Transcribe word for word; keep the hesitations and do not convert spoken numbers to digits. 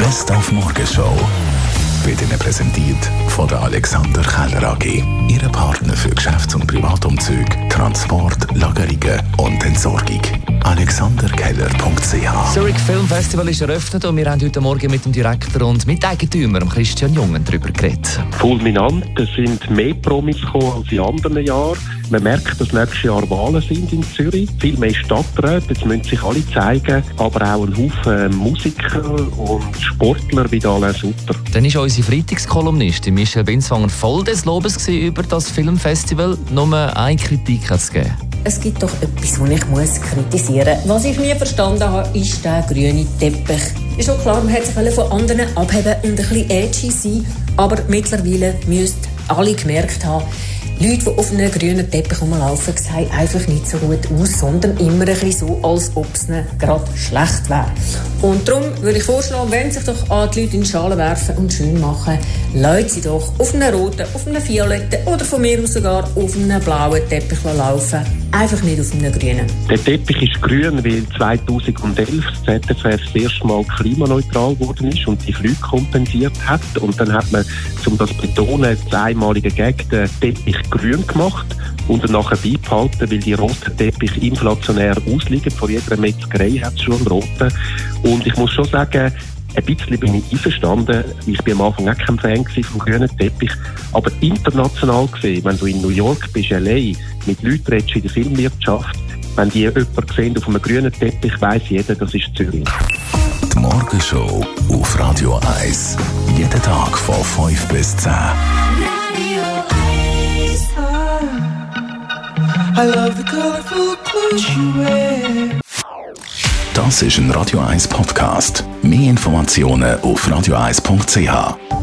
Best auf Morgenshow wird Ihnen präsentiert von der Alexander Keller A G. Ihre Partner für Geschäfts- und Privatumzüge, Transport, Lagerungen und Entsorgung. alexander keller punkt c h. Zurich Film Festival ist eröffnet und wir haben heute Morgen mit dem Direktor und Miteigentümer Christian Jungen darüber geredet. Fulminant, es sind mehr Promis gekommen als in anderen Jahren. Man merkt, dass nächstes Jahr Wahlen sind in Zürich. Viel mehr Stadträte, jetzt müssen sich alle zeigen. Aber auch ein Haufen Musiker und Sportler wie Alain Sutter. Dann war unsere Freitagskolumnistin Michelle Binswanger voll des Lobes über das Filmfestival. Nur eine Kritik hat es gegeben. Es gibt doch etwas, was ich muss kritisieren muss. Was ich nie verstanden habe, ist der grüne Teppich. Ist schon klar, man hätte sich von anderen abheben und ein bisschen edgy sein. Aber mittlerweile müssten alle gemerkt haben, Leute, die auf einem grünen Teppich rumlaufen, sehen einfach nicht so gut aus, sondern immer ein bisschen so, als ob es ihnen gerade schlecht wäre. Und darum würde ich vorschlagen, wenn sich doch an die Leute in die Schale werfen und schön machen, lassen sie doch auf einem roten, auf einem violetten oder von mir aus sogar auf einem blauen Teppich laufen. Einfach nicht auf einem grünen. Der Teppich ist grün, weil zweitausendelf das Z F F das erste Mal klimaneutral geworden ist und die Flüge kompensiert hat. Und dann hat man, um das zu betonen, das einmalige Gag, den Teppich grün gemacht und dann nachher beibehalten, weil die roten Teppiche inflationär ausliegen. Vor jeder Metzgerei hat es schon einen roten. Und ich muss schon sagen, ein bisschen bin ich einverstanden. Ich bin am Anfang auch kein Fan vom grünen Teppich. Aber international gesehen, wenn du in New York bist, L A, mit Leuten redest in der Filmwirtschaft, wenn die jemanden sehen auf einem grünen Teppich, weiss jeder, das ist Zürich. Die Morgenshow auf Radio eins. Jeden Tag von fünf bis zehn. I love the colorful clothes you wear. Das ist ein Radio eins Podcast. Mehr Informationen auf radio eins punkt c h.